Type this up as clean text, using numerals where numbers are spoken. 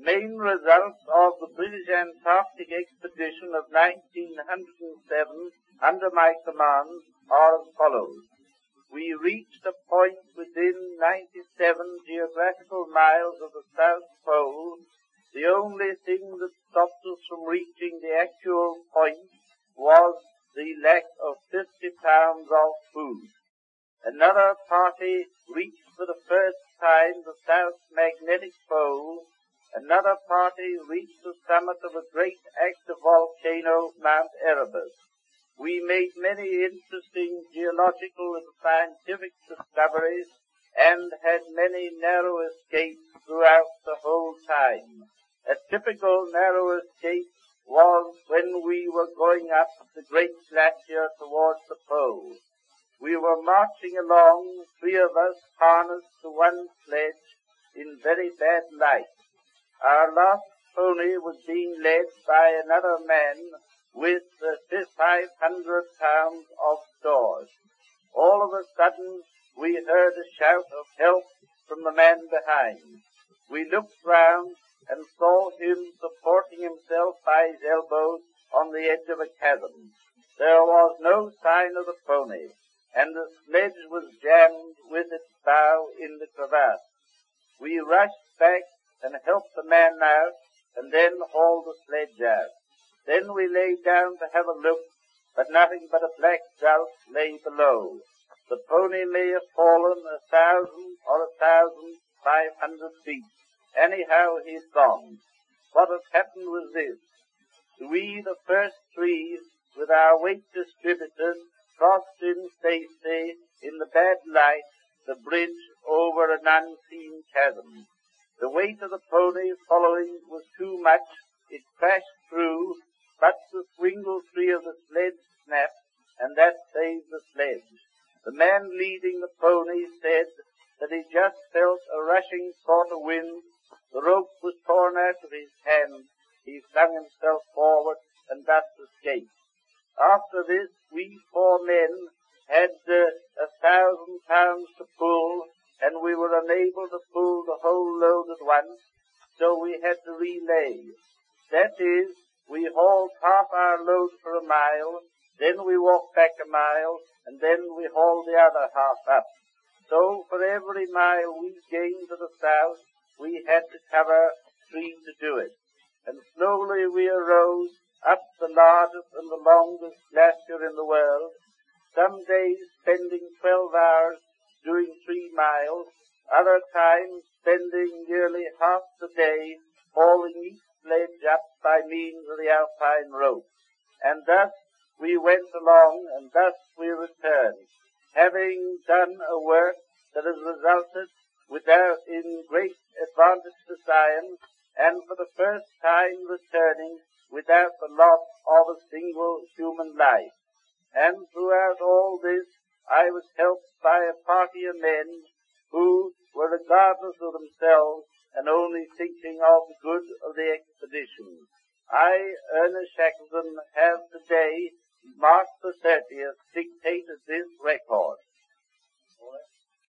main results of the British Antarctic expedition of 1907 under my command are as follows. We reached a point within 97 geographical miles of the South Pole. The only thing that stopped us from reaching the actual point was the lack of 50 pounds of food. Another party reached for the first time the South Magnetic Pole. Another party reached the summit of a great active volcano, Mount Erebus. We made many interesting geological and scientific discoveries and had many narrow escapes throughout the whole time. A typical narrow escape was when we were going up the Great Glacier towards the pole. We were marching along, three of us harnessed to one sledge in very bad light. Our last pony was being led by another man with 500 pounds of stores. All of a sudden, we heard a shout of help from the man behind. We looked round and saw him supporting himself by his elbows on the edge of a chasm. There was no sign of the pony, and the sledge was jammed with its bow in the crevasse. We rushed back and helped the man out, and then hauled the sledge out. Then we lay down to have a look, but nothing but a black gulf lay below. The pony may have fallen 1,000 or 1,500 feet. Anyhow, he'd gone. What had happened was this. We, the first three, with our weight distributed, crossed in safety, in the bad light, the bridge over an unseen chasm. The weight of the pony following was too much. It crashed through, but the swingle tree of the sledge snapped, and that saved the sledge. The man leading the pony said that he just felt a rushing sort of wind. The rope was torn out of his hand. He flung himself forward and thus escaped. After this, we four men had 1,000 pounds to pull, and we were unable to pull the whole load at once, so we had to relay. That is, we hauled half our load for a mile, then we walked back a mile, and then we hauled the other half up. So for every mile we gained to the south, we had to cover 3 to do it. And slowly we arose up the largest and the longest glacier in the world, some days spending 12 hours doing 3 miles, other times spending nearly half the day hauling each sledge up by means of the alpine rope. And thus we went along, and thus we returned, having done a work that has resulted in great advantage to science, and for the first time returning without the loss of a single human life. And throughout all this, I was helped by a party of men who were regardless of themselves and only thinking of the good of the expedition. I, Ernest Shackleton, have today, March the 30th, dictated this record.